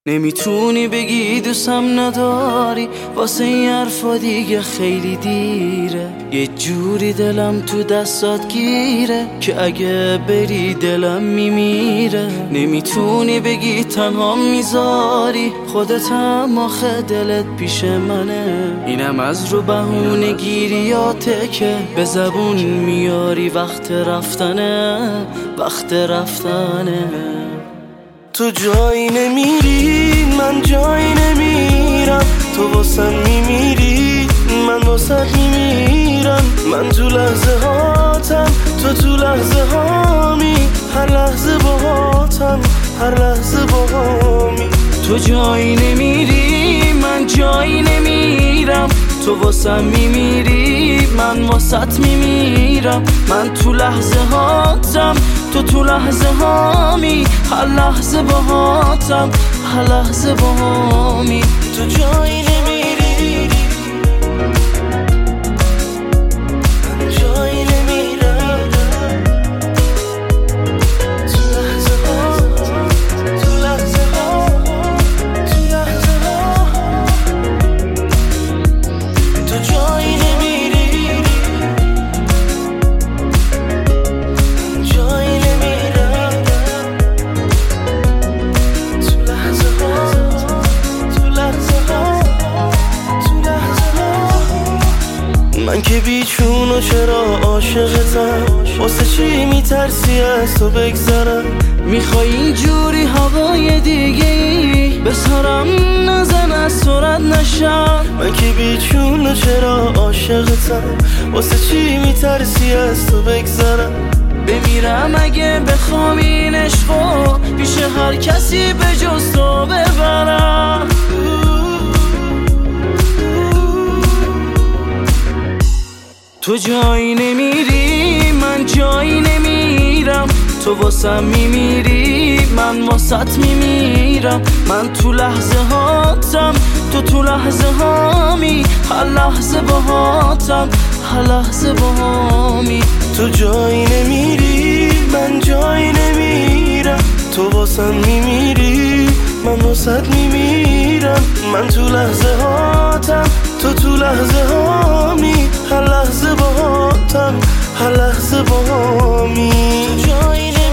نمیتونی بگی دوستم نداری، واسه این حرفا دیگه خیلی دیره. یه جوری دلم تو دستات گیره که اگه بری دلم میمیره. نمیتونی بگی تنها میذاری، خودت هم آخه دلت پیش منه. اینم از رو بهونه گیریاته که به زبون میاری وقت رفتنه، وقت رفتنه. تو جایی نمیری، من جایی نمیرم. تو واسم میمیری، من واسط میمیرم. من تو لحظه هاتم، تو لحظه هامی. هر لحظه باهاتم، هر لحظه باهامی. تو جایی نمیری، من جایی نمیرم. تو واسم میمیری، من واسط میمیرم. من تو لحظه هاتم، تو لحظه هامی. هر لحظه باهاتم، هر لحظه باهامی. تو جایی نمیری، من جایی نمیرم. تو لحظه ها، تو لحظه ها، تو لحظه ها. تو جایی نمیری، من جایی نمیرم. تو لحظه ها، تو لحظه ها، تو لحظه ها. من که بیچون و چرا عاشقتم، واسه چی میترسی از تو بگذرم؟ میخوای اینجوری هوای دیگه ای بسرم، نزن از صورت نشم. من که بیچون و چرا عاشقتم، واسه چی میترسی از تو بگذرم؟ بمیرم اگه بخوام این عشقو پیش هر کسی به جز تو ببرم. تو جایی نمیری، من جایی نمیرم. تو واسم میمیری، من واسط میمیرم. من تو لحظه هاتم، تو لحظه هامی. هر لحظه باهاتم، هر لحظه باهامی. تو جایی نمیری، من جایی نمیرم. تو واسم میمیری، من واسط میمیرم. من تو لحظه هاتم، تو لحظه هامی. هر لحظه باهاتم، هر لحظه باهامی. تو جایی